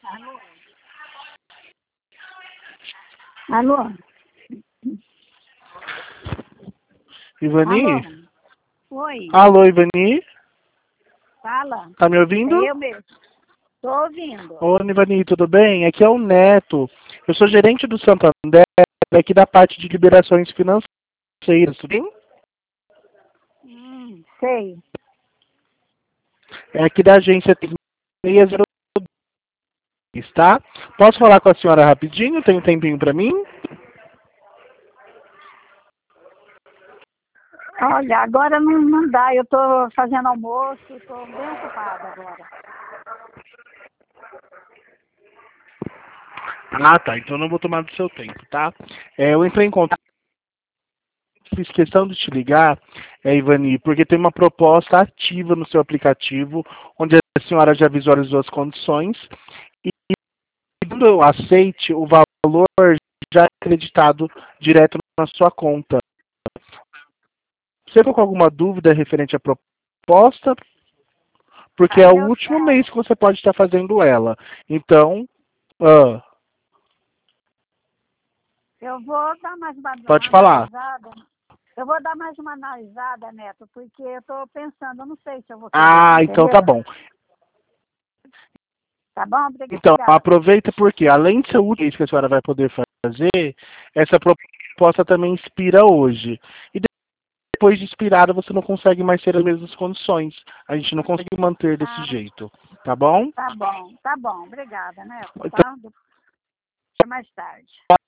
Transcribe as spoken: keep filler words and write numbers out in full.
Alô? Alô? Ivani? Alô? Oi, Alô, Ivani? fala. Tá me ouvindo? É eu mesmo. Tô ouvindo. Ô, Ivani, tudo bem? Aqui é o Neto. Eu sou gerente do Santander, aqui da parte de liberações financeiras, tudo bem? Hum, sei. É aqui da agência seis zero dois, tá? Posso falar com a senhora rapidinho? Tem um tempinho para mim? Olha, agora não, não dá. Eu tô fazendo almoço, tô bem ocupada agora. Ah, tá. Então não vou tomar do seu tempo, tá? É, eu entrei em contato, fiz questão de te ligar, é, Ivani, porque tem uma proposta ativa no seu aplicativo, onde a senhora já visualizou as condições e, quando eu aceite, o valor já é acreditado direto na sua conta. Você ficou com alguma dúvida referente à proposta? Porque é Aí o eu, último mês que você pode estar fazendo ela. Então, ah, eu vou dar mais uma, uma pode falar. analisada. Eu vou dar mais uma analisada, Neto, porque eu tô pensando, eu não sei se eu vou querer, Ah, então tá entendeu? bom. Tá bom? Então, Obrigada. aproveita porque, além de ser o último mês que a senhora vai poder fazer, essa proposta também expira hoje. E depois de expirada, você não consegue mais ter as mesmas condições. A gente não consegue manter desse Ah, jeito. Tá bom? tá bom, tá bom. Obrigada, Neto, Então, tá? Até mais tarde.